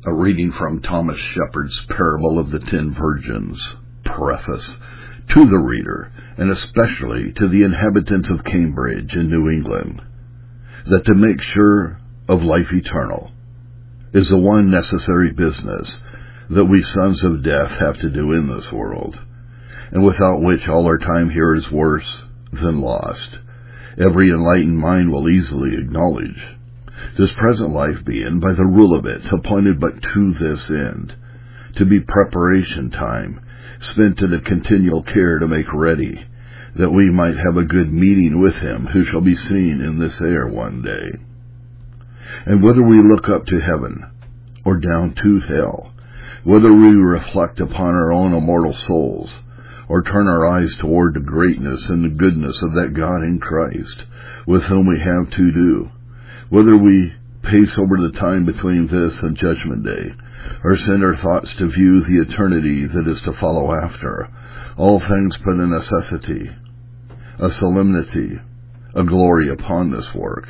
A reading from Thomas Shepard's Parable of the 10 Virgins. Preface. To the reader, and especially to the inhabitants of Cambridge in New England, that to make sure of life eternal is the one necessary business that we sons of death have to do in this world, and without which all our time here is worse than lost. Every enlightened mind will easily acknowledge this present life being, by the rule of it, appointed but to this end, to be preparation time, spent in a continual care to make ready, that we might have a good meeting with him who shall be seen in this air one day. And whether we look up to heaven, or down to hell, whether we reflect upon our own immortal souls, or turn our eyes toward the greatness and the goodness of that God in Christ, with whom we have to do, whether we pace over the time between this and Judgment Day, or send our thoughts to view the eternity that is to follow after, all things put a necessity, a solemnity, a glory upon this work.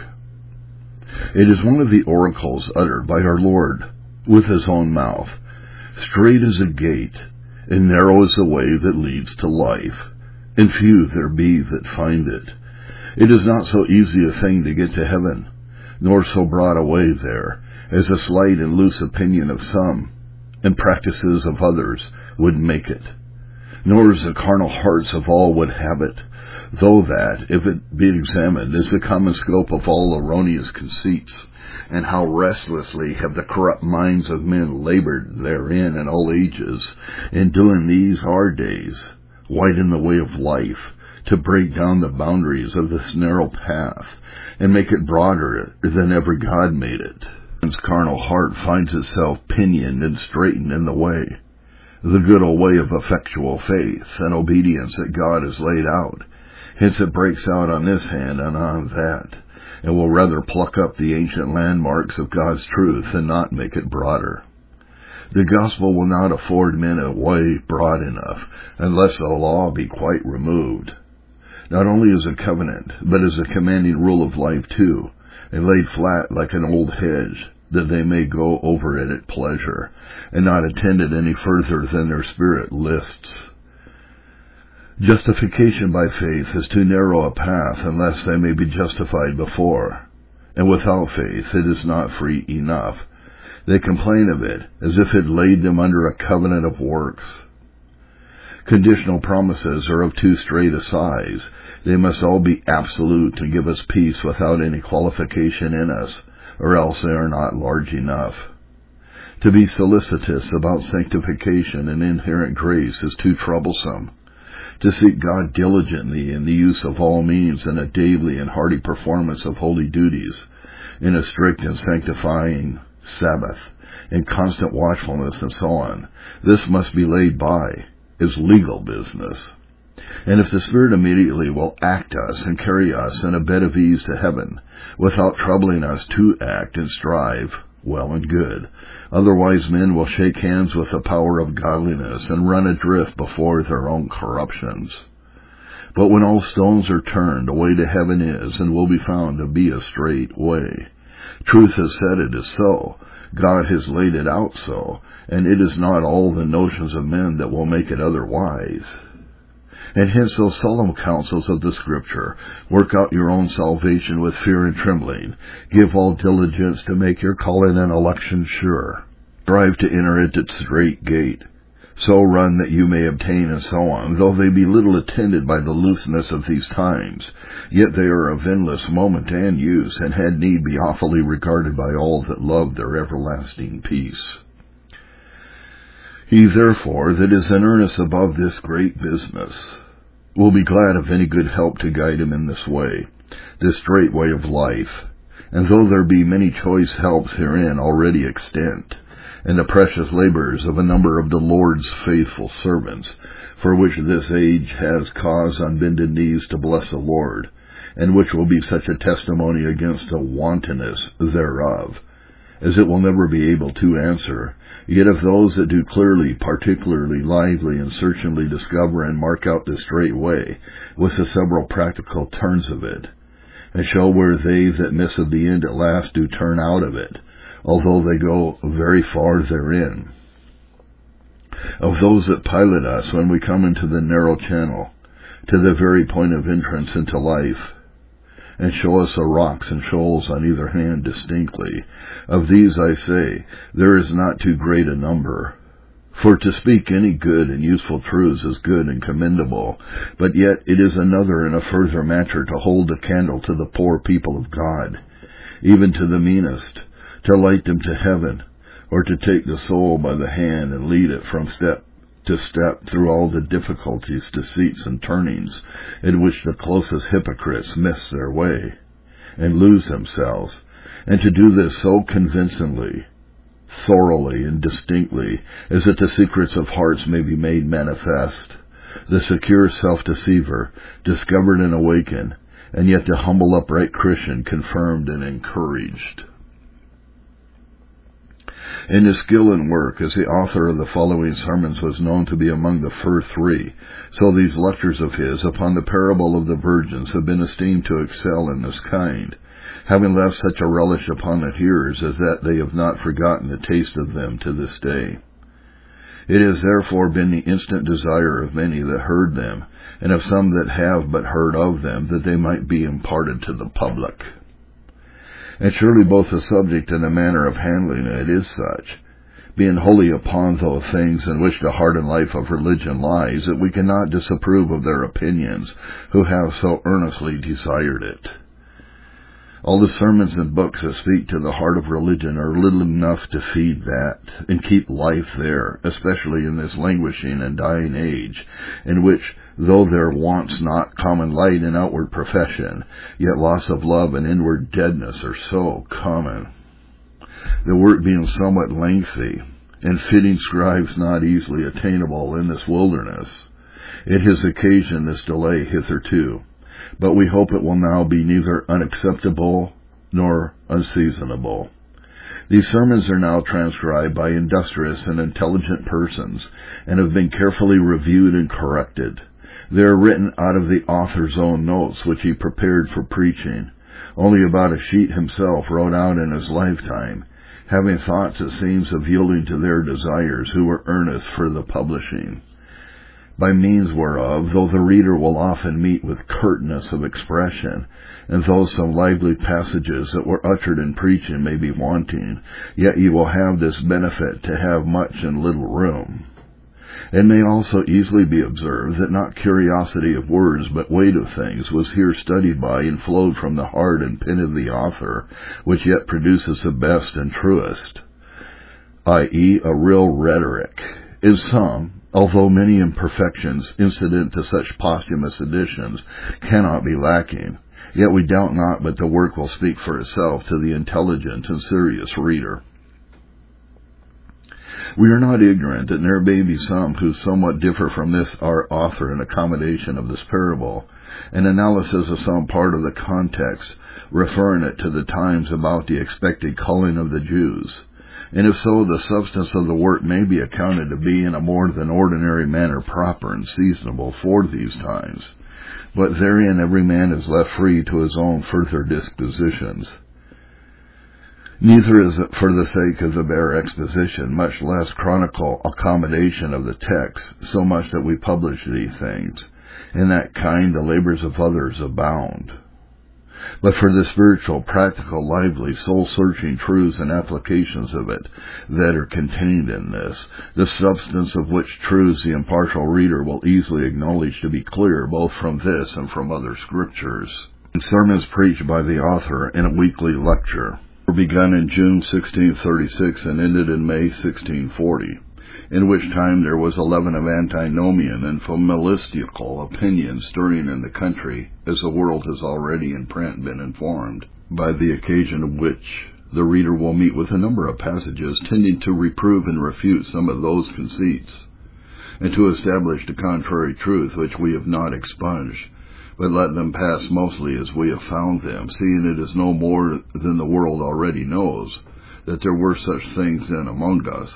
It is one of the oracles uttered by our Lord with his own mouth, "Straight is a gate, and narrow is the way that leads to life, and few there be that find it. It is not so easy a thing to get to heaven, nor so broad a way there, as a slight and loose opinion of some, and practices of others, would make it. Nor as the carnal hearts of all would have it, though that, if it be examined, is the common scope of all erroneous conceits, and how restlessly have the corrupt minds of men labored therein in all ages, in doing these our days, widen the way of life, to break down the boundaries of this narrow path, and make it broader than ever God made it. Man's carnal heart finds itself pinioned and straightened in the way, the good old way of effectual faith and obedience that God has laid out. Hence it breaks out on this hand and on that, and will rather pluck up the ancient landmarks of God's truth and not make it broader. The gospel will not afford men a way broad enough, unless the law be quite removed, not only as a covenant, but as a commanding rule of life too, and laid flat like an old hedge, that they may go over it at pleasure, and not attend it any further than their spirit lists. Justification by faith is too narrow a path unless they may be justified before, and without faith it is not free enough. They complain of it as if it laid them under a covenant of works. Conditional promises are of too straight a size. They must all be absolute to give us peace without any qualification in us, or else they are not large enough. To be solicitous about sanctification and inherent grace is too troublesome. To seek God diligently in the use of all means in a daily and hearty performance of holy duties, in a strict and sanctifying Sabbath, in constant watchfulness and so on, this must be laid by, is legal business. And if the Spirit immediately will act us and carry us in a bed of ease to heaven, without troubling us to act and strive, well and good. Otherwise men will shake hands with the power of godliness and run adrift before their own corruptions. But when all stones are turned, the way to heaven is and will be found to be a straight way. Truth has said it is so. God has laid it out so, and it is not all the notions of men that will make it otherwise. And hence those solemn counsels of the Scripture, work out your own salvation with fear and trembling, give all diligence to make your calling and election sure, strive to enter at its strait gate, so run that you may obtain, and so on. Though they be little attended by the looseness of these times, yet they are of endless moment and use, and had need be awfully regarded by all that love their everlasting peace. He therefore that is in earnest above this great business will be glad of any good help to guide him in this way, this straight way of life. And though there be many choice helps herein already extant, and the precious labors of a number of the Lord's faithful servants, for which this age has cause on bended knees to bless the Lord, and which will be such a testimony against the wantonness thereof, as it will never be able to answer, yet of those that do clearly, particularly, lively, and searchingly discover and mark out the straight way, with the several practical turns of it, and show where they that miss of the end at last do turn out of it, although they go very far therein. Of those that pilot us when we come into the narrow channel, to the very point of entrance into life, and show us the rocks and shoals on either hand distinctly, of these I say, there is not too great a number. For to speak any good and useful truths is good and commendable, but yet it is another and a further matter to hold a candle to the poor people of God, even to the meanest, to light them to heaven, or to take the soul by the hand and lead it from step to step through all the difficulties, deceits, and turnings in which the closest hypocrites miss their way and lose themselves, and to do this so convincingly, thoroughly, and distinctly, as that the secrets of hearts may be made manifest, the secure self-deceiver, discovered and awakened, and yet the humble upright Christian confirmed and encouraged. In his skill and work, as the author of the following sermons was known to be among the first three, so these lectures of his upon the parable of the virgins have been esteemed to excel in this kind, having left such a relish upon the hearers as that they have not forgotten the taste of them to this day. It has therefore been the instant desire of many that heard them, and of some that have but heard of them, that they might be imparted to the public. And surely both the subject and the manner of handling it is such, being wholly upon those things in which the heart and life of religion lies, that we cannot disapprove of their opinions, who have so earnestly desired it. All the sermons and books that speak to the heart of religion are little enough to feed that, and keep life there, especially in this languishing and dying age, in which, though there wants not common light in outward profession, yet loss of love and inward deadness are so common. The work being somewhat lengthy, and fitting scribes not easily attainable in this wilderness, it has occasioned this delay hitherto, but we hope it will now be neither unacceptable nor unseasonable. These sermons are now transcribed by industrious and intelligent persons, and have been carefully reviewed and corrected. They are written out of the author's own notes, which he prepared for preaching, only about a sheet himself wrote out in his lifetime, having thoughts, it seems, of yielding to their desires, who were earnest for the publishing. By means whereof, though the reader will often meet with curtness of expression, and though some lively passages that were uttered in preaching may be wanting, yet you will have this benefit to have much in little room. It may also easily be observed that not curiosity of words, but weight of things, was here studied by and flowed from the heart and pen of the author, which yet produces the best and truest, i.e., a real rhetoric. In some, although many imperfections incident to such posthumous editions cannot be lacking, yet we doubt not but the work will speak for itself to the intelligent and serious reader. We are not ignorant that there may be some who somewhat differ from this our author in accommodation of this parable, and analysis of some part of the context, referring it to the times about the expected calling of the Jews. And if so, the substance of the work may be accounted to be in a more than ordinary manner proper and seasonable for these times. But therein every man is left free to his own further dispositions. Neither is it for the sake of the bare exposition, much less chronicle accommodation of the text, so much that we publish these things. In that kind the labors of others abound. But for the spiritual, practical, lively, soul-searching truths and applications of it that are contained in this, the substance of which truths the impartial reader will easily acknowledge to be clear both from this and from other scriptures. Sermons preached by the author in a weekly lecture were begun in June 1636 and ended in May 1640. In which time there was a leaven of antinomian and familistical opinion stirring in the country, as the world has already in print been informed, by the occasion of which the reader will meet with a number of passages tending to reprove and refute some of those conceits, and to establish the contrary truth which we have not expunged, but let them pass mostly as we have found them, seeing it is no more than the world already knows, that there were such things then among us,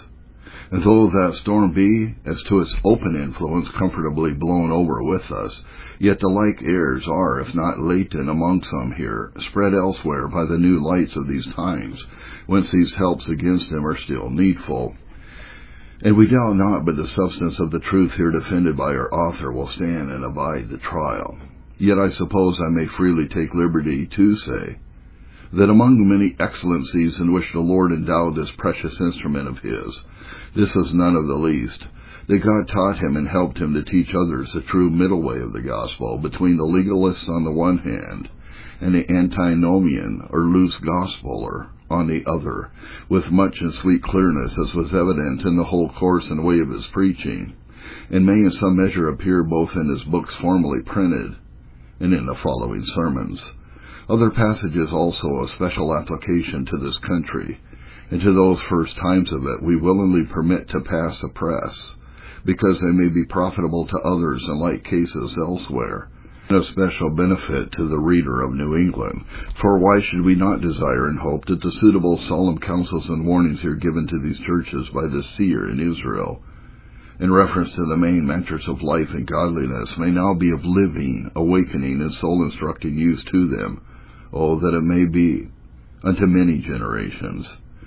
And though that storm be, as to its open influence, comfortably blown over with us, yet the like airs are, if not latent among some here, spread elsewhere by the new lights of these times, whence these helps against them are still needful. And we doubt not but the substance of the truth here defended by our author will stand and abide the trial. Yet I suppose I may freely take liberty to say that among the many excellencies in which the Lord endowed this precious instrument of his, this is none of the least, that God taught him and helped him to teach others the true middle way of the gospel between the legalists on the one hand and the antinomian or loose gospeler on the other, with much and sweet clearness, as was evident in the whole course and way of his preaching, and may in some measure appear both in his books formerly printed and in the following sermons. Other passages also of special application to this country, and to those first times of it we willingly permit to pass the press, because they may be profitable to others in like cases elsewhere, and of special benefit to the reader of New England. For why should we not desire and hope that the suitable solemn counsels and warnings here given to these churches by the seer in Israel, in reference to the main matters of life and godliness, may now be of living, awakening, and soul-instructing use to them, that it may be unto many generations.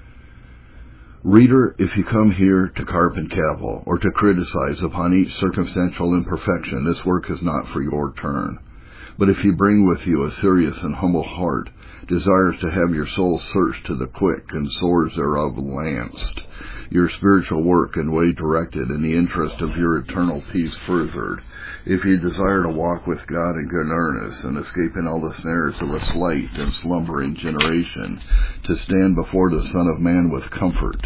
Reader, if you come here to carp and cavil, or to criticize upon each circumstantial imperfection, this work is not for your turn. But if you bring with you a serious and humble heart, desires to have your soul searched to the quick, and sores thereof lanced, your spiritual work and way directed, in the interest of your eternal peace furthered, if you desire to walk with God in good earnest, and escaping all the snares of a slight and slumbering generation, to stand before the Son of Man with comfort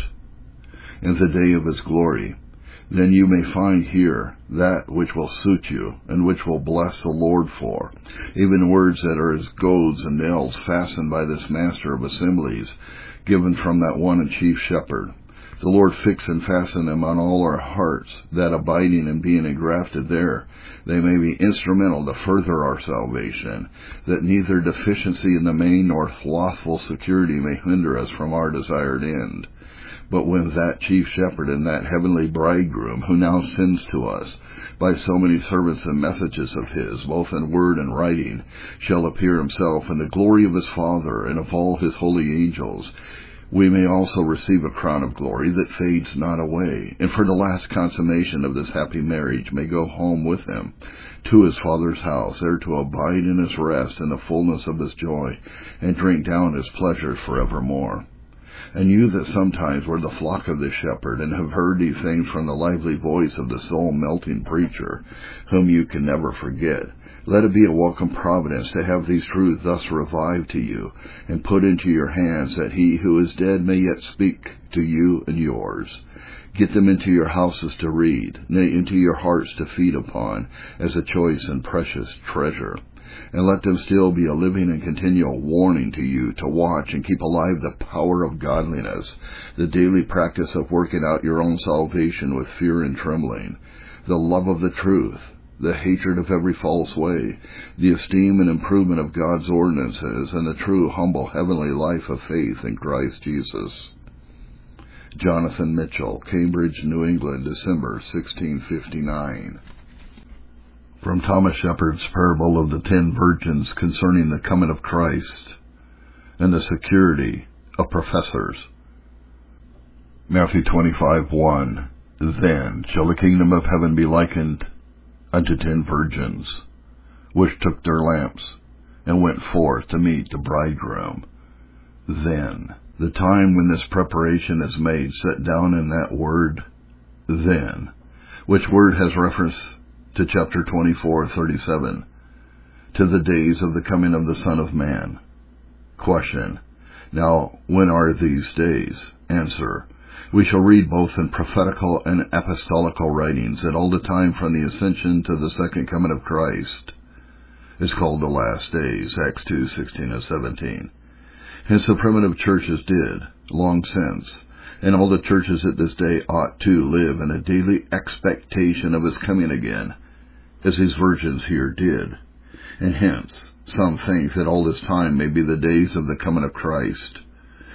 in the day of his glory, then you may find here that which will suit you, and which will bless the Lord for, even words that are as goads and nails fastened by this Master of assemblies, given from that one and chief shepherd. The Lord fix and fasten them on all our hearts, that abiding and being engrafted there, they may be instrumental to further our salvation, that neither deficiency in the main nor slothful security may hinder us from our desired end. But when that chief shepherd and that heavenly bridegroom, who now sends to us by so many servants and messages of his, both in word and writing, shall appear himself in the glory of his Father and of all his holy angels, we may also receive a crown of glory that fades not away, and for the last consummation of this happy marriage may go home with him to his Father's house, there to abide in his rest in the fullness of his joy, and drink down his pleasures forevermore. And you that sometimes were the flock of the shepherd, and have heard these things from the lively voice of the soul-melting preacher, whom you can never forget, let it be a welcome providence to have these truths thus revived to you, and put into your hands, that he who is dead may yet speak to you and yours. Get them into your houses to read, nay, into your hearts to feed upon, as a choice and precious treasure. And let them still be a living and continual warning to you to watch and keep alive the power of godliness, the daily practice of working out your own salvation with fear and trembling, the love of the truth, the hatred of every false way, the esteem and improvement of God's ordinances, and the true, humble, heavenly life of faith in Christ Jesus. Jonathan Mitchell, Cambridge, New England, December 1659. From Thomas Shepard's Parable of the 10 Virgins concerning the coming of Christ and the security of professors. Matthew 25:1. Then shall the kingdom of heaven be likened unto 10 virgins, which took their lamps and went forth to meet the bridegroom. Then, the time when this preparation is made, set down in that word, then, which word has reference to chapter 24:37, to the days of the coming of the Son of Man. Question. Now, when are these days? Answer. We shall read both in prophetical and apostolical writings that all the time from the ascension to the second coming of Christ is called the last days, Acts 2:16 and 17. Hence the primitive churches did, long since, and all the churches at this day ought to live in a daily expectation of his coming again, as these virgins here did. And hence, some think that all this time may be the days of the coming of Christ.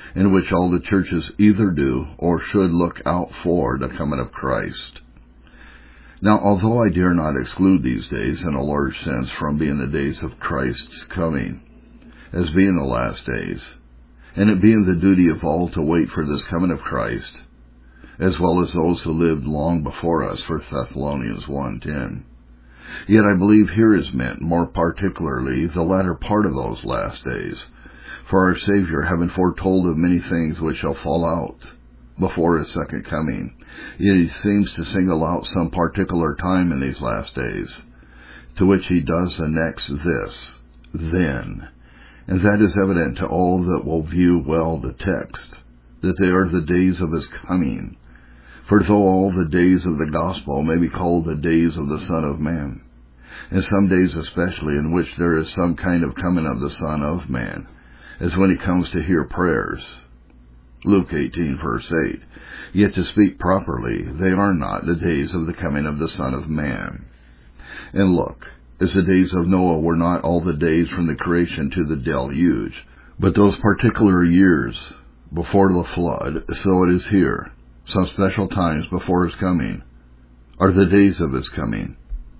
in which all the churches either do or should look out for the coming of Christ. Now, although I dare not exclude these days in a large sense from being the days of Christ's coming, as being the last days, and it being the duty of all to wait for this coming of Christ, as well as those who lived long before us, 1 Thessalonians 1:10. Yet I believe here is meant more particularly the latter part of those last days, for our Savior, having foretold of many things which shall fall out before his second coming, yet he seems to single out some particular time in these last days, to which he does annex this, then, and that is evident to all that will view well the text, that they are the days of his coming. For though all the days of the gospel may be called the days of the Son of Man, and some days especially in which there is some kind of coming of the Son of Man, as when he comes to hear prayers, Luke 18 verse 8, yet to speak properly, they are not the days of the coming of the Son of Man. And look, as the days of Noah were not all the days from the creation to the deluge, but those particular years before the flood, so it is here. Some special times before his coming are the days of his coming.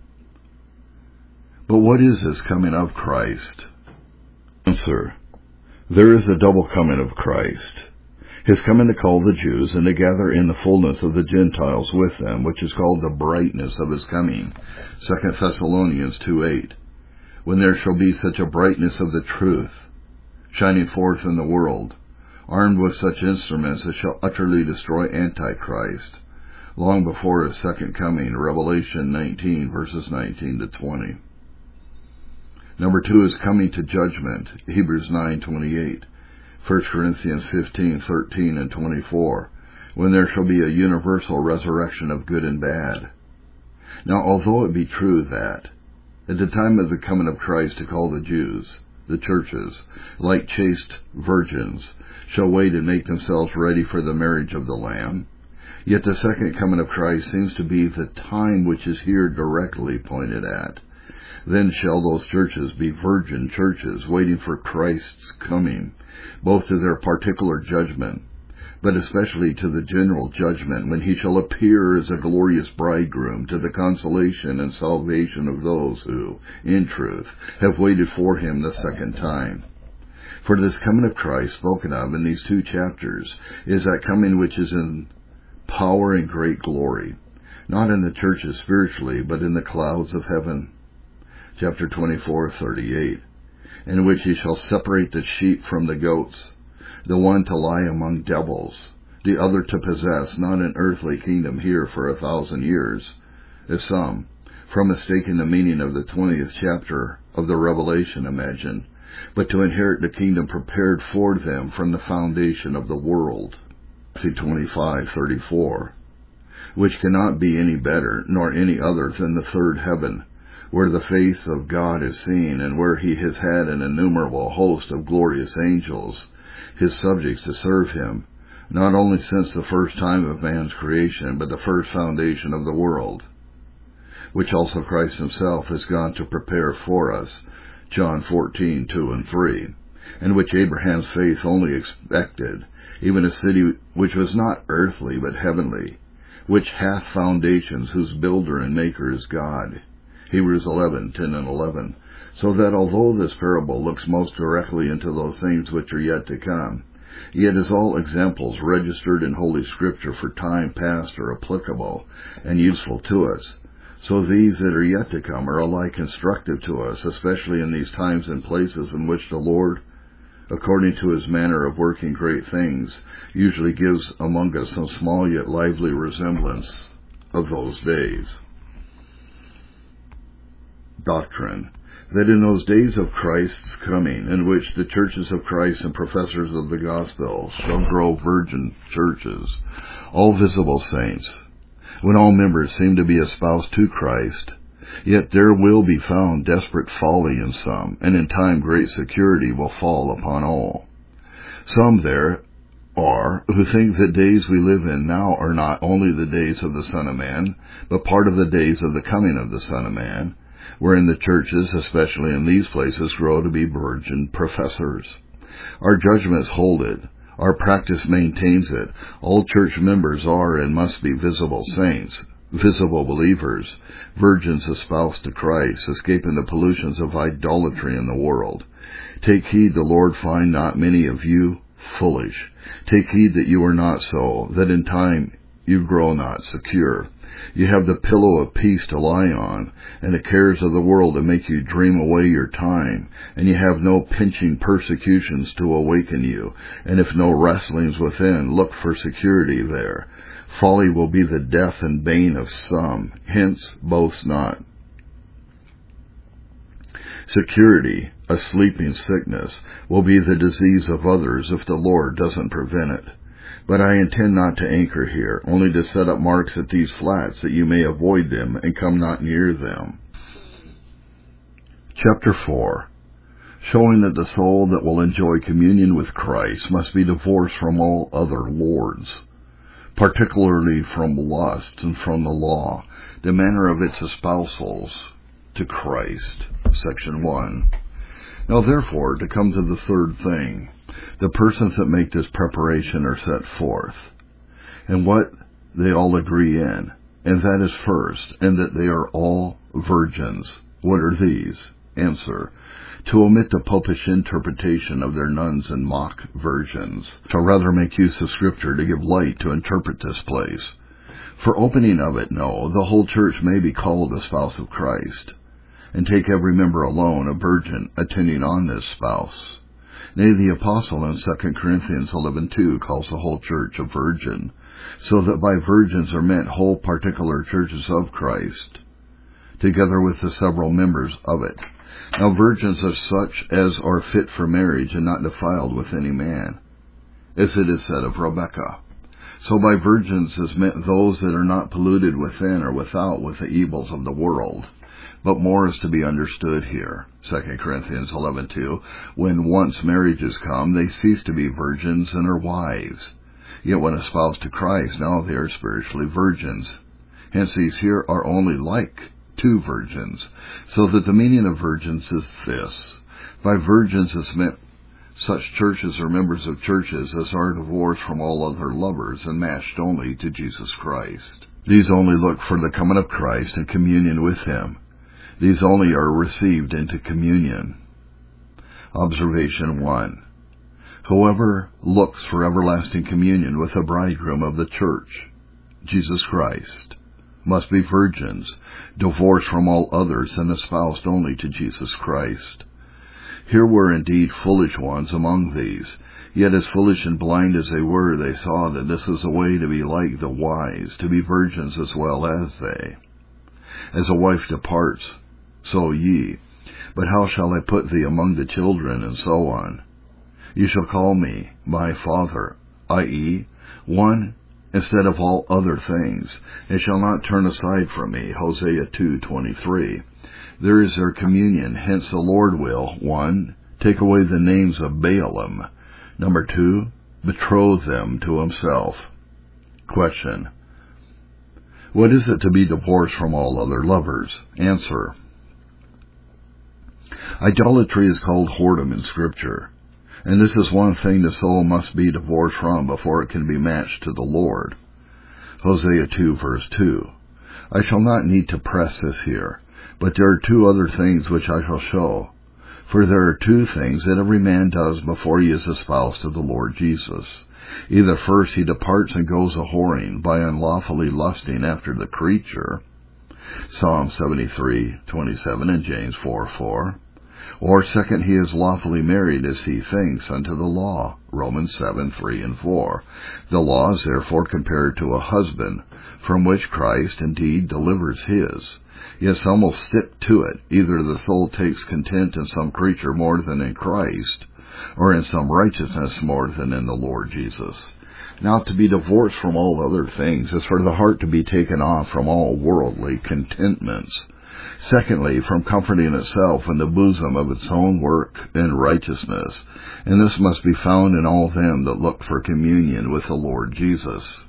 But what is this coming of Christ? Answer: there is a double coming of Christ. His coming to call the Jews and to gather in the fullness of the Gentiles with them, which is called the brightness of his coming, 2 Thessalonians 2:8, when there shall be such a brightness of the truth, shining forth in the world, armed with such instruments as shall utterly destroy Antichrist, long before his second coming, Revelation 19, verses 19 to 20. Number 2 is coming to judgment, Hebrews 9:28, 1 Corinthians 15:13 and 24, when there shall be a universal resurrection of good and bad. Now, although it be true that, at the time of the coming of Christ to call the Jews, the churches, like chaste virgins, shall wait and make themselves ready for the marriage of the Lamb, yet the second coming of Christ seems to be the time which is here directly pointed at. Then shall those churches be virgin churches, waiting for Christ's coming, both to their particular judgment, but especially to the general judgment, when he shall appear as a glorious bridegroom to the consolation and salvation of those who, in truth, have waited for him the second time. For this coming of Christ spoken of in these 2 chapters is that coming which is in power and great glory, not in the churches spiritually, but in the clouds of heaven. Chapter 24:38, in which he shall separate the sheep from the goats, the one to lie among devils, the other to possess not an earthly kingdom here for 1,000 years, as some, from mistaking the meaning of the 20th chapter of the Revelation, imagine, but to inherit the kingdom prepared for them from the foundation of the world. Matthew 25:34, which cannot be any better nor any other than the third heaven, where the face of God is seen, and where he has had an innumerable host of glorious angels, his subjects, to serve him, not only since the first time of man's creation, but the first foundation of the world, which also Christ himself has gone to prepare for us, John 14:2 and 3, and which Abraham's faith only expected, even a city which was not earthly but heavenly, which hath foundations, whose builder and maker is God, Hebrews 11:10 and 11, so that although this parable looks most directly into those things which are yet to come, yet is all examples registered in Holy Scripture for time past are applicable and useful to us. So these that are yet to come are alike instructive to us, especially in these times and places in which the Lord, according to his manner of working great things, usually gives among us some small yet lively resemblance of those days. Doctrine: that in those days of Christ's coming, in which the churches of Christ and professors of the gospel shall grow virgin churches, all visible saints, when all members seem to be espoused to Christ, yet there will be found desperate folly in some, and in time great security will fall upon all. Some there are who think that days we live in now are not only the days of the Son of Man, but part of the days of the coming of the Son of Man, wherein the churches, especially in these places, grow to be virgin professors. Our judgments hold it, Our practice maintains it. All church members are and must be visible saints, visible believers, virgins espoused to Christ, escaping the pollutions of idolatry in the world. Take heed the Lord find not many of you foolish. Take heed that you are not so, that in time you grow not secure. You have the pillow of peace to lie on, and the cares of the world to make you dream away your time, and you have no pinching persecutions to awaken you, and if no wrestlings within, look for security there. Folly will be the death and bane of some, hence boast not. Security, a sleeping sickness, will be the disease of others if the Lord doesn't prevent it. But I intend not to anchor here, only to set up marks at these flats that you may avoid them and come not near them. Chapter 4. Showing that the soul that will enjoy communion with Christ must be divorced from all other lords, particularly from lust and from the law, the manner of its espousals to Christ. Section 1. Now therefore, to come to the third thing, the persons that make this preparation are set forth, and what they all agree in, and that is first, and that they are all virgins. What are these? Answer: to omit the popish interpretation of their nuns and mock virgins, shall rather make use of Scripture to give light to interpret this place. For opening of it, no, the whole church may be called a spouse of Christ, and take every member alone a virgin attending on this spouse. Nay, the apostle in 2 Corinthians 11:2 calls the whole church a virgin, so that by virgins are meant whole particular churches of Christ, together with the several members of it. Now virgins are such as are fit for marriage and not defiled with any man, as it is said of Rebekah. So by virgins is meant those that are not polluted within or without with the evils of the world. But more is to be understood here. 2 Corinthians 11:2, when once marriages come, they cease to be virgins and are wives. Yet when espoused to Christ, now they are spiritually virgins. Hence these here are only like two virgins, so that the meaning of virgins is this. By virgins is meant such churches or members of churches as are divorced from all other lovers and matched only to Jesus Christ. These only look for the coming of Christ and communion with Him. These only are received into communion. Observation 1. Whoever looks for everlasting communion with the bridegroom of the church, Jesus Christ, must be virgins, divorced from all others and espoused only to Jesus Christ. Here were indeed foolish ones among these, yet as foolish and blind as they were, they saw that this was a way to be like the wise, to be virgins as well as they. As a wife departs, so ye. But how shall I put thee among the children, and so on? You shall call me my Father, i.e., one instead of all other things, and shall not turn aside from me, Hosea 2:23. There is their communion, hence the Lord will, 1, take away the names of Baalim, 2, betroth them to Himself. Question: what is it to be divorced from all other lovers? Answer: idolatry is called whoredom in Scripture, and this is one thing the soul must be divorced from before it can be matched to the Lord. Hosea 2:2. I shall not need to press this here, but there are two other things which I shall show. For there are two things that every man does before he is espoused to the Lord Jesus. Either first he departs and goes a-whoring by unlawfully lusting after the creature, Psalm 73:27 and James 4:4. Or second, he is lawfully married as he thinks unto the law, Romans 7:3 and 4. The law is therefore compared to a husband, from which Christ indeed delivers his. Yet some will stick to it. Either the soul takes content in some creature more than in Christ, or in some righteousness more than in the Lord Jesus. Now to be divorced from all other things is for the heart to be taken off from all worldly contentments. Secondly, from comforting itself in the bosom of its own work and righteousness, and this must be found in all them that look for communion with the Lord Jesus.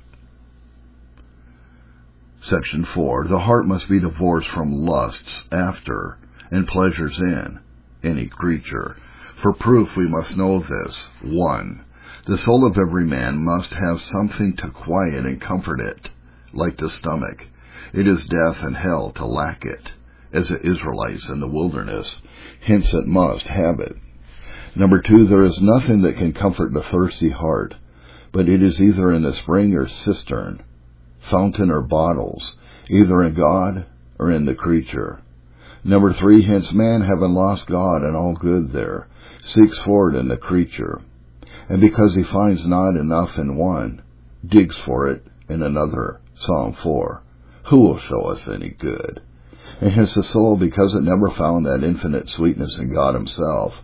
Section 4. The heart must be divorced from lusts after and pleasures in any creature. For proof we must know this. 1. The soul of every man must have something to quiet and comfort it, like the stomach. It is death and hell to lack it, as the Israelites in the wilderness. Hence it must have it. Number 2, there is nothing that can comfort the thirsty heart, but it is either in the spring or cistern, fountain or bottles, either in God or in the creature. Number 3, hence man, having lost God and all good there, seeks for it in the creature, and because he finds not enough in one, digs for it in another. Psalm 4. Who will show us any good? And hence the soul, because it never found that infinite sweetness in God himself,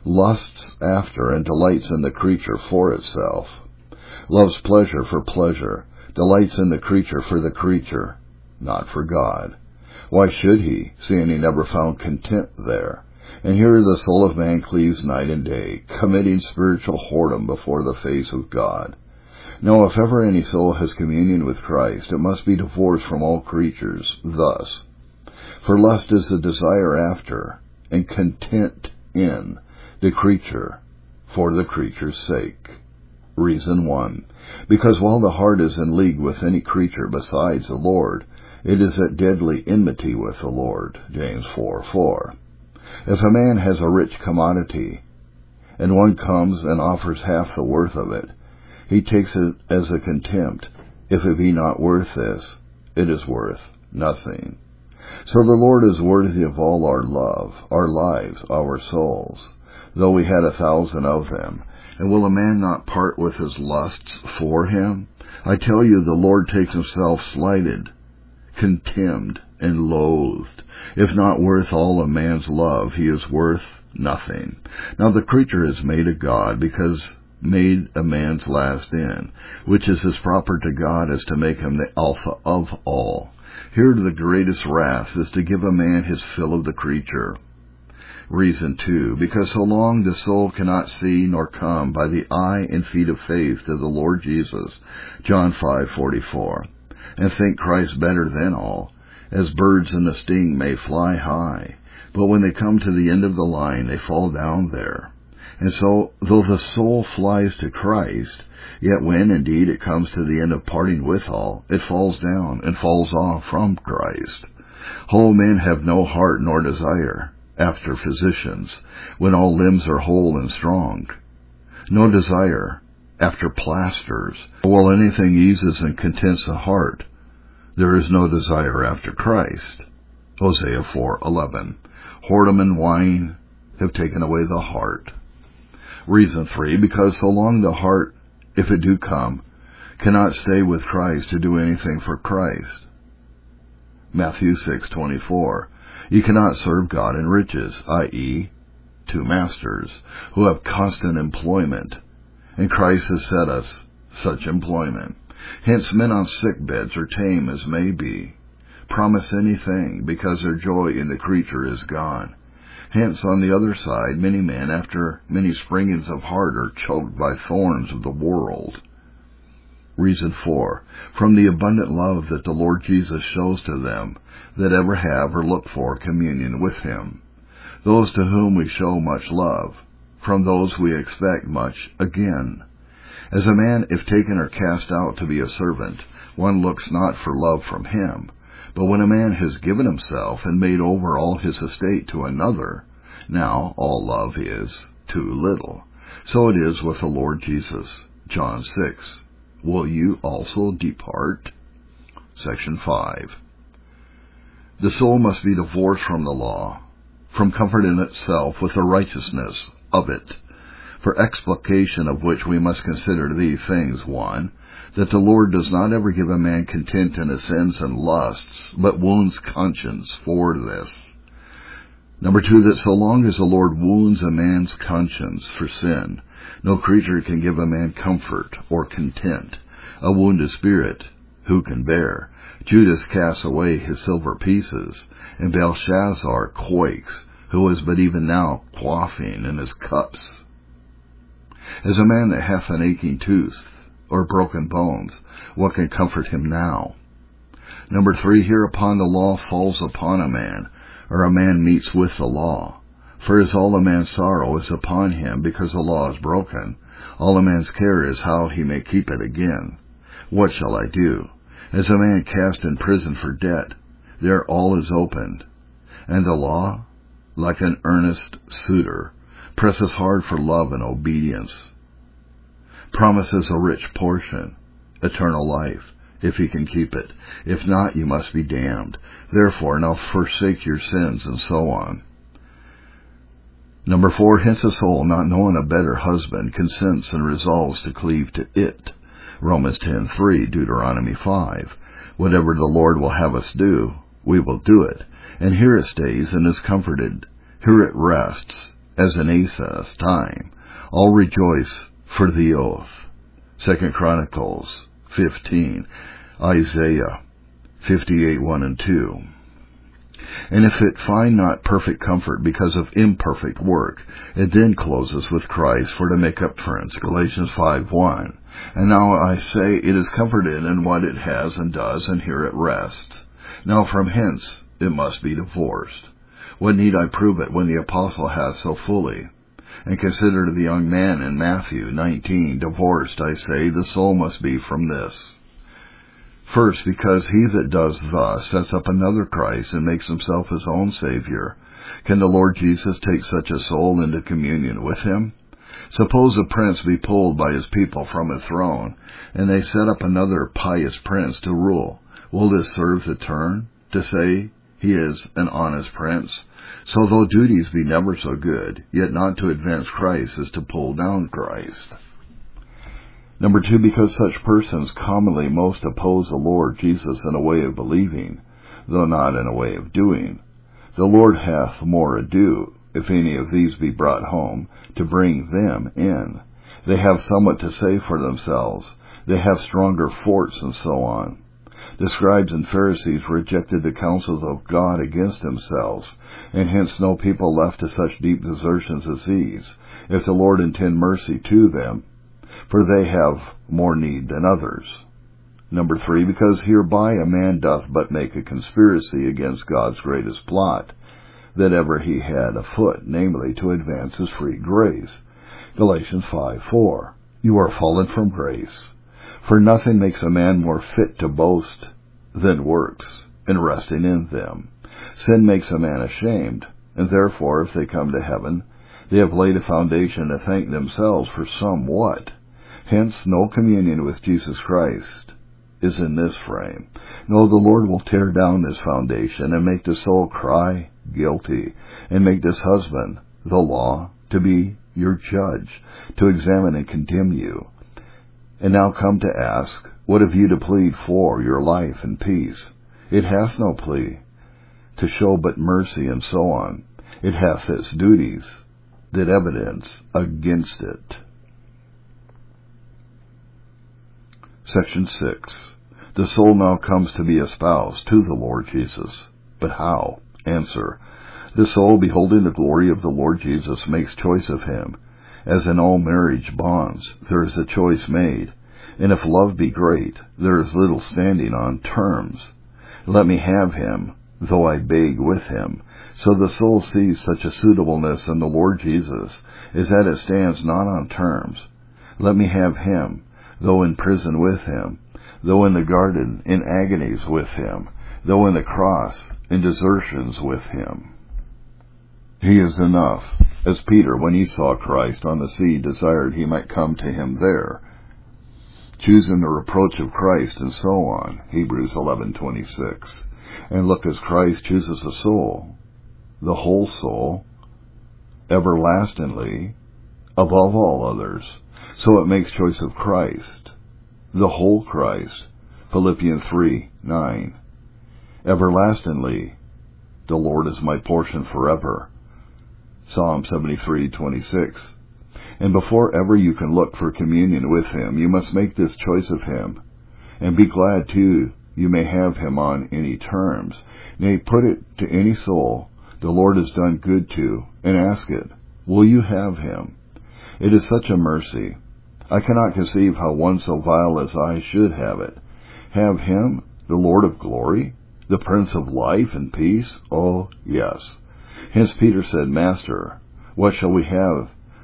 lusts after and delights in the creature for itself, loves pleasure for pleasure, delights in the creature for the creature, not for God. Why should he, seeing he never found content there? And here the soul of man cleaves night and day, committing spiritual whoredom before the face of God. Now, if ever any soul has communion with Christ, it must be divorced from all creatures, thus. For lust is the desire after, and content in, the creature, for the creature's sake. Reason 1. Because while the heart is in league with any creature besides the Lord, it is at deadly enmity with the Lord. James 4:4. If a man has a rich commodity, and one comes and offers half the worth of it, he takes it as a contempt. If it be not worth this, it is worth nothing. So the Lord is worthy of all our love, our lives, our souls, though we had 1,000 of them. And will a man not part with his lusts for him? I tell you, the Lord takes himself slighted, contemned, and loathed. If not worth all a man's love, he is worth nothing. Now the creature is made of God, because made a man's last end, which is as proper to God as to make him the Alpha of all. Here the greatest wrath is to give a man his fill of the creature. Reason 2, because so long the soul cannot see nor come by the eye and feet of faith to the Lord Jesus, John 5:44, and think Christ better than all, as birds in the sting may fly high, but when they come to the end of the line, they fall down there. And so, though the soul flies to Christ, yet when indeed it comes to the end of parting with all, it falls down and falls off from Christ. Whole men have no heart nor desire after physicians, when all limbs are whole and strong. No desire after plasters. While anything eases and contents the heart, there is no desire after Christ. Hosea 4:11. Whoredom and wine have taken away the heart. Reason 3, because so long the heart, if it do come, cannot stay with Christ to do anything for Christ. Matthew 6:24. You cannot serve God and riches, i.e., 2 masters, who have constant employment, and Christ has set us such employment. Hence men on sick beds, or tame as may be, promise anything, because their joy in the creature is gone. Hence, on the other side, many men, after many springings of heart, are choked by thorns of the world. Reason 4, from the abundant love that the Lord Jesus shows to them that ever have or look for communion with him. Those to whom we show much love, from those we expect much again. As a man, if taken or cast out to be a servant, one looks not for love from him. But when a man has given himself and made over all his estate to another, now all love is too little. So it is with the Lord Jesus. John 6. Will you also depart? Section 5. The soul must be divorced from the law, from comfort in itself with the righteousness of it, for explication of which we must consider these things. 1, that the Lord does not ever give a man content in his sins and lusts, but wounds conscience for this. Number 2, that so long as the Lord wounds a man's conscience for sin, no creature can give a man comfort or content. A wounded spirit, who can bear? Judas casts away his silver pieces, and Belshazzar quakes, who is but even now quaffing in his cups. As a man that hath an aching tooth, or broken bones, what can comfort him now? Number 3, hereupon the law falls upon a man, or a man meets with the law. For as all a man's sorrow is upon him, because the law is broken, All a man's care is how he may keep it again. What shall I do? As a man cast in prison for debt, there all is opened. And the law, like an earnest suitor, presses hard for love and obedience. Promises a rich portion, eternal life, if he can keep it. If not, you must be damned. Therefore, now forsake your sins, and so on. Number 4, hence a soul, not knowing a better husband, consents and resolves to cleave to it. Romans 10:3, Deuteronomy 5. Whatever the Lord will have us do, we will do it. And here it stays and is comforted. Here it rests, as in Asaph's time. All rejoice for the oath. 2 Chronicles 15, Isaiah 58:1 and 2. And if it find not perfect comfort because of imperfect work, it then closes with Christ for to make up for it. Galatians 5:1. And now I say it is comforted in what it has and does, and here it rests. Now from hence it must be divorced. What need I prove it when the apostle has so fully? And consider the young man in Matthew 19, divorced, I say, the soul must be from this. First, because he that does thus sets up another Christ and makes himself his own Savior. Can the Lord Jesus take such a soul into communion with him? Suppose a prince be pulled by his people from a throne, and they set up another pious prince to rule. Will this serve the turn, to say he is an honest prince? So though duties be never so good, yet not to advance Christ is to pull down Christ. Number 2, because such persons commonly most oppose the Lord Jesus in a way of believing, though not in a way of doing. The Lord hath more ado, if any of these be brought home, to bring them in. They have somewhat to say for themselves. They have stronger forts, and so on. The scribes and Pharisees rejected the counsels of God against themselves, and hence no people left to such deep desertions as these, if the Lord intend mercy to them, for they have more need than others. Number 3, because hereby a man doth but make a conspiracy against God's greatest plot, that ever he had afoot, namely to advance his free grace. Galatians 5:4. You are fallen from grace. For nothing makes a man more fit to boast than works, and resting in them. Sin makes a man ashamed, and therefore, if they come to heaven, they have laid a foundation to thank themselves for somewhat. Hence, no communion with Jesus Christ is in this frame. No, the Lord will tear down this foundation and make the soul cry guilty, and make this husband, the law, to be your judge, to examine and condemn you. And now come to ask, what have you to plead for your life and peace? It hath no plea, to show but mercy, and so on. It hath its duties, that evidence against it. Section 6. The soul now comes to be espoused to the Lord Jesus. But how? Answer. The soul, beholding the glory of the Lord Jesus, makes choice of him. As in all marriage bonds, there is a choice made. And if love be great, there is little standing on terms. Let me have him, though I beg with him. So the soul sees such a suitableness in the Lord Jesus, is that it stands not on terms. Let me have him, though in prison with him, though in the garden in agonies with him, though in the cross in desertions with him. He is enough, as Peter, when he saw Christ on the sea, desired he might come to him there, choosing the reproach of Christ, and so on, Hebrews 11:26. And look, as Christ chooses the soul, the whole soul, everlastingly, above all others, so it makes choice of Christ, the whole Christ, Philippians 3:9. Everlastingly, the Lord is my portion forever, Psalm 73:26. And before ever you can look for communion with him, you must make this choice of him. And be glad, too, you may have him on any terms. Nay, put it to any soul the Lord has done good to, and ask it, will you have him? It is such a mercy. I cannot conceive how one so vile as I should have it. Have him, the Lord of glory, the Prince of life and peace? Oh, yes. Hence Peter said, Master, what shall we have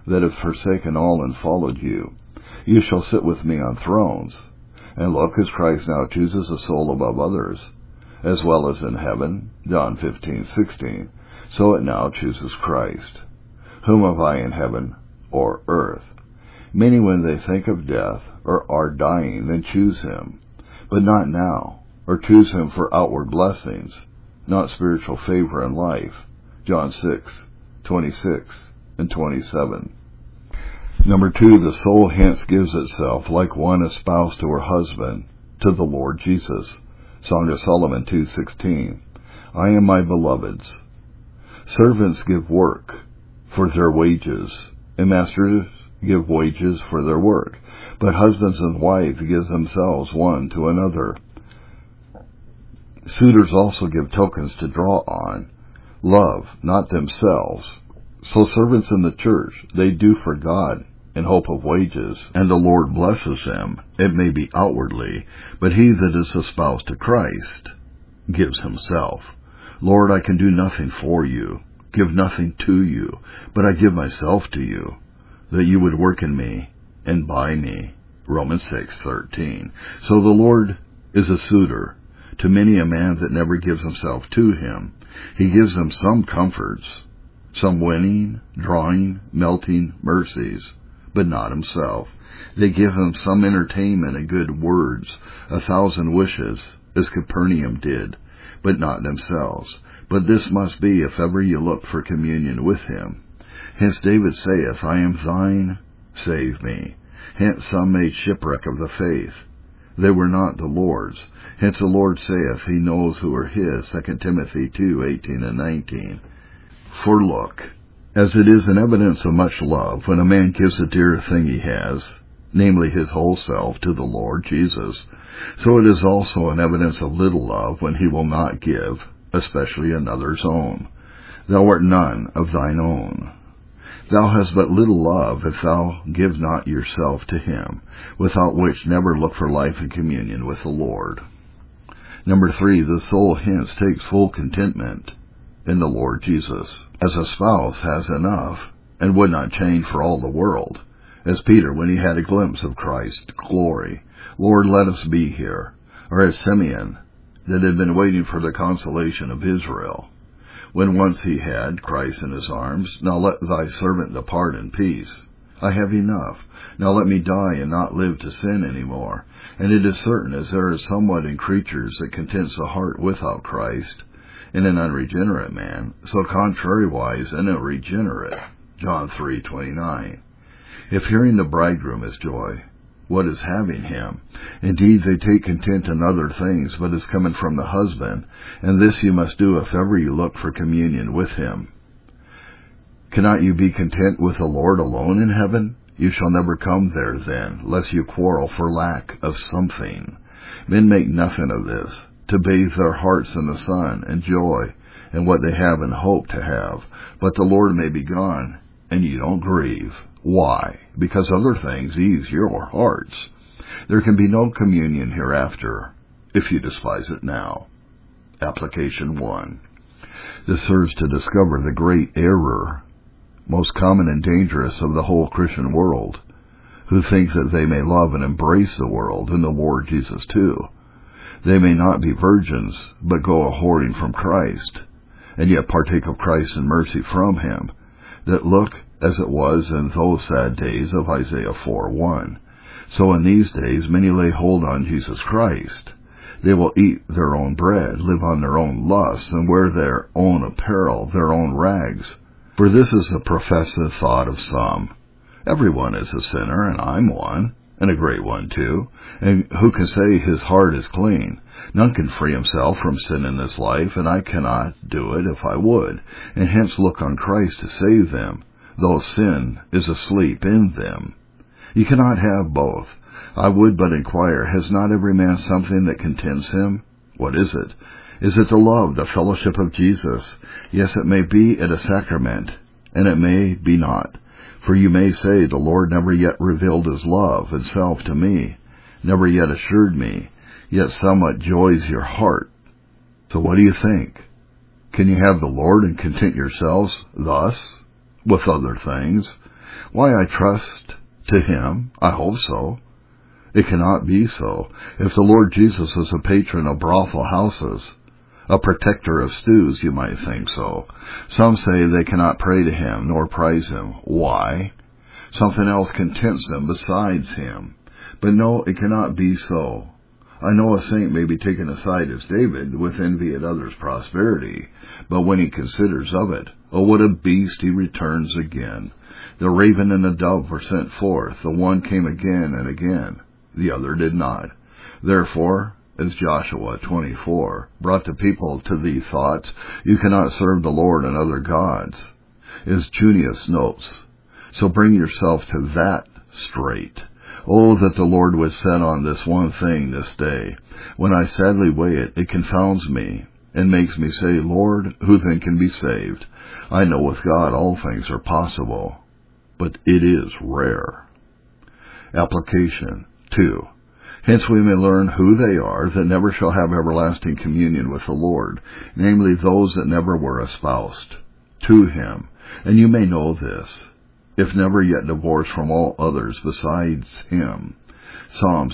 that have forsaken all and followed you. You shall sit with me on thrones. And look, as Christ now chooses a soul above others, as well as in heaven, John 15:16, so it now chooses Christ. Whom have I in heaven or earth? Many, when they think of death or are dying, then choose him, but not now, or choose him for outward blessings, not spiritual favor and life. John 6:26 and 27. Number 2, the soul hence gives itself like one espoused to her husband, to the Lord Jesus. Song of Solomon 2:16. I am my beloved's. Servants give work for their wages, and masters give wages for their work, but husbands and wives give themselves one to another. Suitors also give tokens to draw on, love, not themselves. So servants in the church, they do for God in hope of wages, and the Lord blesses them, it may be outwardly, but he that is espoused to Christ gives himself. Lord, I can do nothing for you, give nothing to you, but I give myself to you, that you would work in me and by me. Romans 6:13. So the Lord is a suitor to many a man that never gives himself to him. He gives them some comforts, some winning, drawing, melting mercies, but not himself. They give him some entertainment and good words, 1,000 wishes, as Capernaum did, but not themselves. But this must be if ever you look for communion with him. Hence David saith, I am thine, save me. Hence some made shipwreck of the faith. They were not the Lord's. Hence the Lord saith, he knows who are his, 2 Timothy 2:18 and 19. For look, as it is an evidence of much love when a man gives the dear thing he has, namely his whole self, to the Lord Jesus, so it is also an evidence of little love when he will not give, especially another's own. Thou art none of thine own. Thou hast but little love if thou give not yourself to him, without which never look for life and communion with the Lord. Number 3, the soul hence takes full contentment in the Lord Jesus, as a spouse has enough, and would not change for all the world, as Peter when he had a glimpse of Christ's glory, Lord, let us be here, or as Simeon, that had been waiting for the consolation of Israel, when once he had Christ in his arms, now let thy servant depart in peace. I have enough. Now let me die and not live to sin any more. And it is certain, as there is somewhat in creatures that contents the heart without Christ, in an unregenerate man, so contrariwise in a regenerate. John 3:29. If hearing the bridegroom is joy, what is having him? Indeed, they take content in other things, but is coming from the husband, and this you must do if ever you look for communion with him. Cannot you be content with the Lord alone in heaven? You shall never come there then, lest you quarrel for lack of something. Men make nothing of this, to bathe their hearts in the sun and joy in what they have and hope to have, but the Lord may be gone, and you don't grieve. Why? Because other things ease your hearts. There can be no communion hereafter, if you despise it now. Application 1. This serves to discover the great error, most common and dangerous of the whole Christian world, who think that they may love and embrace the world and the Lord Jesus too. They may not be virgins, but go a-whoring from Christ, and yet partake of Christ and mercy from him, that look as it was in those sad days of Isaiah 4:1. So in these days many lay hold on Jesus Christ. They will eat their own bread, live on their own lusts, and wear their own apparel, their own rags. For this is the professed thought of some. Everyone is a sinner, and I'm one, and a great one too. And who can say his heart is clean? None can free himself from sin in this life, and I cannot do it if I would, and hence look on Christ to save them, though sin is asleep in them. You cannot have both. I would but inquire, has not every man something that contents him? What is it? Is it the love, the fellowship of Jesus? Yes, it may be at a sacrament, and it may be not. For you may say, the Lord never yet revealed his love and self to me, never yet assured me, yet somewhat joys your heart. So what do you think? Can you have the Lord and content yourselves thus, with other things? Why, I trust to him. I hope so. It cannot be so. If the Lord Jesus is a patron of brothel houses, a protector of stews, you might think so. Some say they cannot pray to him nor praise him. Why? Something else contents them besides him. But no, it cannot be so. I know a saint may be taken aside as David with envy at others' prosperity, but when he considers of it, oh, what a beast he returns again. The raven and the dove were sent forth. The one came again and again. The other did not. Therefore, as Joshua 24 brought the people to the thoughts, you cannot serve the Lord and other gods. As Junius notes, so bring yourself to that straight. Oh, that the Lord was set on this one thing this day. When I sadly weigh it, it confounds me and makes me say, Lord, who then can be saved? I know with God all things are possible, but it is rare. Application 2. Hence we may learn who they are that never shall have everlasting communion with the Lord, namely those that never were espoused to him. And you may know this, if never yet divorced from all others besides him. Psalm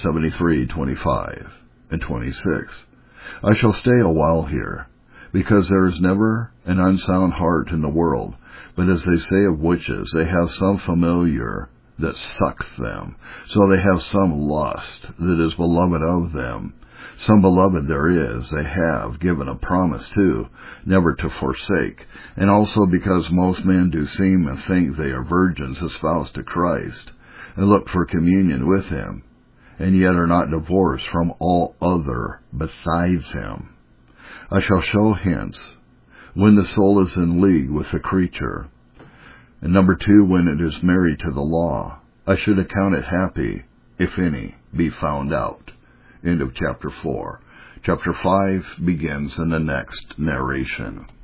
73:25 and 26. I shall stay a while here, because there is never an unsound heart in the world, but as they say of witches, they have some familiar that sucks them, so they have some lust that is beloved of them. Some beloved there is, they have given a promise to, never to forsake, and also because most men do seem and think they are virgins espoused to Christ, and look for communion with him, and yet are not divorced from all other besides him. I shall show hence, when the soul is in league with the creature, and number 2, when it is married to the law. I should account it happy, if any, be found out. End of chapter 4. Chapter 5 begins in the next narration.